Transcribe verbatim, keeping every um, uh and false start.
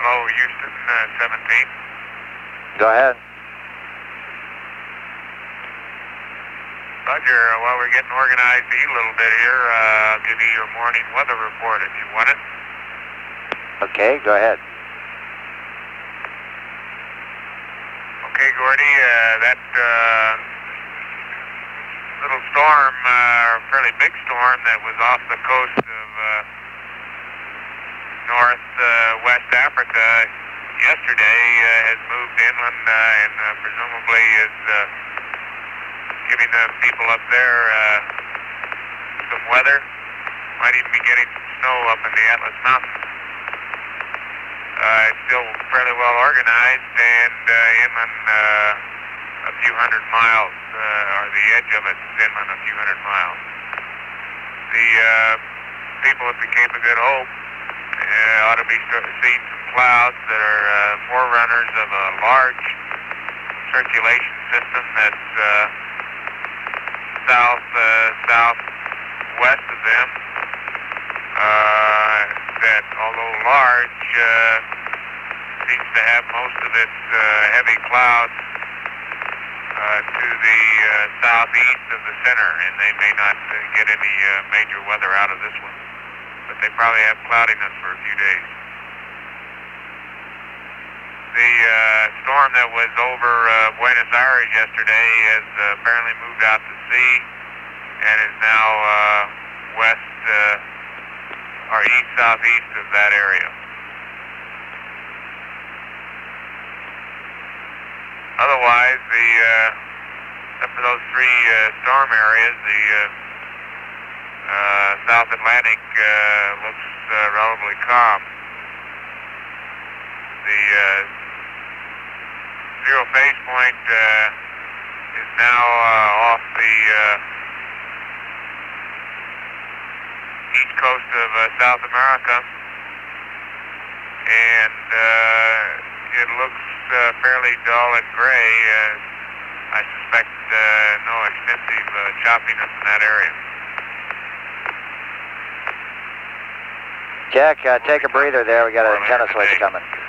Hello, Houston, uh, seventeen. Go ahead. Roger, while we're getting organized to eat a little bit here, uh, I'll give you your morning weather report if you want it. Okay, go ahead. Okay, Gordy, uh, that uh, little storm, uh, fairly big storm that was off the coast of uh, northwest uh, Africa yesterday uh, has moved inland uh, and uh, presumably is uh, giving the people up there uh, some weather. Might even be getting some snow up in the Atlas Mountains. Uh, it's still fairly well organized and uh, inland uh, a few hundred miles, uh, or the edge of it's inland a few hundred miles. The uh, people at the Cape of Good Hope uh, ought to be seeing some clouds that are uh, forerunners of a large circulation system that's uh, south, uh, southwest of them. Uh, that, although large, uh, seems to have most of its uh, heavy clouds uh, to the uh, southeast of the center, and they may not uh, get any uh, major weather out of this one. But they probably have cloudiness for a few days. The uh, storm that was over uh, Buenos Aires yesterday has uh, apparently moved out to sea and is now uh, west uh, or east-southeast of that area. Otherwise, the uh, except for those three uh, storm areas, the uh, uh, South Atlantic uh, looks uh, relatively calm. The uh, zero phase point uh, is now uh, off the uh, east coast of uh, South America, and uh, it looks uh, fairly dull and gray. Uh, I suspect uh, no extensive uh, choppiness in that area. Jack, uh, take a breather there. We got an antenna switch coming.